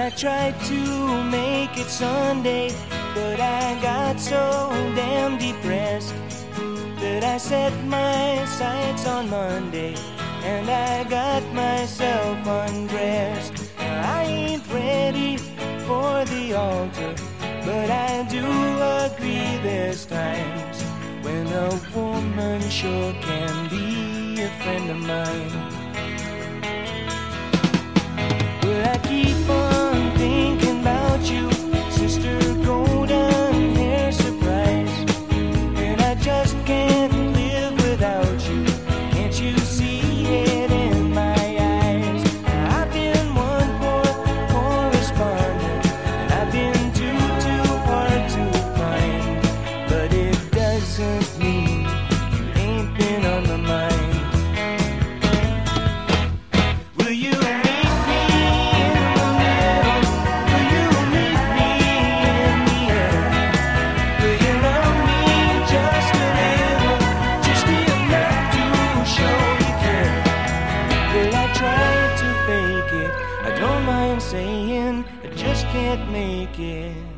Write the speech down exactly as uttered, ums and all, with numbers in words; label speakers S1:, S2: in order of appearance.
S1: I tried to make it Sunday, but I got so damn depressed that I set my sights on Monday and I got myself undressed. I ain't ready for the altar, but I do agree there's times when a woman sure can be a friend of mine. Well, I keep on thinking about you, sister golden hair surprise, and I just can't live without you. Can't you see it in my eyes? I've been one poor correspondent, and I've been too, too hard to find, but it doesn't mean you ain't been on my mind. Will you meet me in the middle? Will you meet me in the air? Will you love me just a little, just enough to show you care? Well, I tried to fake it, I don't mind saying I just can't make it.